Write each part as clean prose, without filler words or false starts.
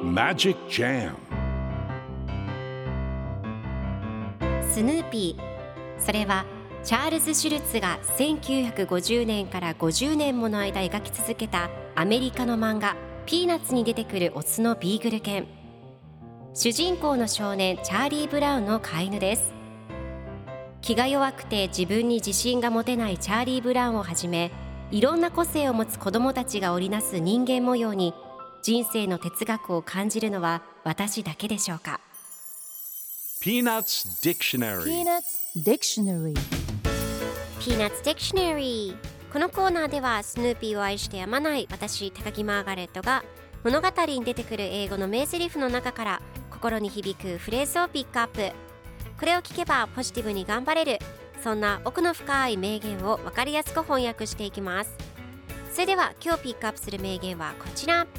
Magic Jam スヌーピー、それはチャールズ・シュルツが1950年から50年もの間描き続けたアメリカの漫画ピーナッツに出てくるオスのビーグル犬。主人公の少年チャーリー・ブラウンの飼い犬です。気が弱くて自分に自信が持てないチャーリー・ブラウンをはじめ、いろんな個性を持つ子どもたちが織りなす人間模様に人生の哲学を感じるのは私だけでしょうか。 Peanuts Dictionary Peanuts Dictionary Peanuts Dictionary。 このコーナーではスヌーピーを愛してやまない私高木マーガレットが物語に出てくる英語の名台詞の中から心に響くフレーズをピックアップ。これを聞けばポジティブに頑張れる、そんな奥の深い名言を分かりやすく翻訳していきます。それでは今日ピックアップする名言はこちら。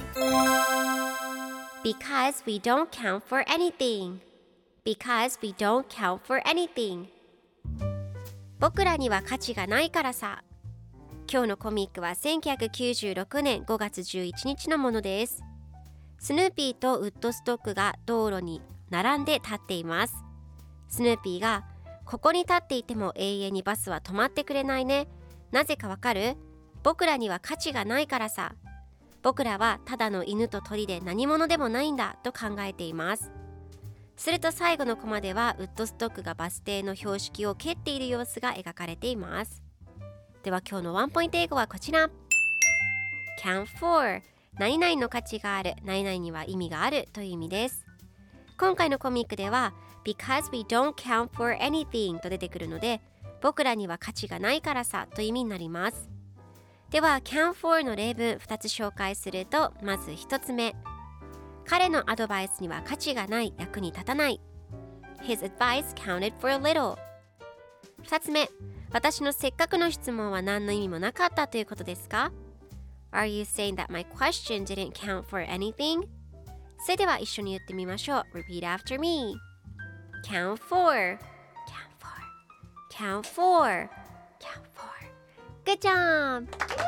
Because we don't count for anything Because we don't count for anything。 僕らには価値がないからさ。今日のコミックは1996年5月11日のものです。スヌーピーとウッドストックが道路に並んで立っています。スヌーピーが、ここに立っていても永遠にバスは止まってくれないね。なぜかわかる？僕らには価値がないからさ。僕らはただの犬と鳥で何者でもないんだと考えています。すると最後のコマではウッドストックがバス停の標識を蹴っている様子が描かれています。では今日のワンポイント英語はこちら。 Count for 何々の価値がある、何々には意味があるという意味です。今回のコミックでは Because we don't count for anything と出てくるので、僕らには価値がないからさという意味になります。では count for の例文2つ紹介すると、まず1つ目、彼のアドバイスには価値がない、役に立たない。 His advice counted for little。 2つ目、私のせっかくの質問は何の意味もなかったということですか？ Are you saying that my question didn't count for anything？ それでは一緒に言ってみましょう。 Repeat after me。 Count for Count for Good job！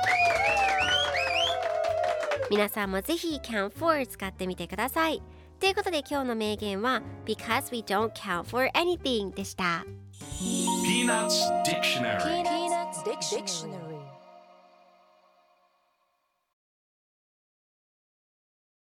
皆さんもぜひ Count for 使ってみてください。ということで今日の名言は Because we don't count for anything でした。 Peanuts Dictionary Peanuts Dictionary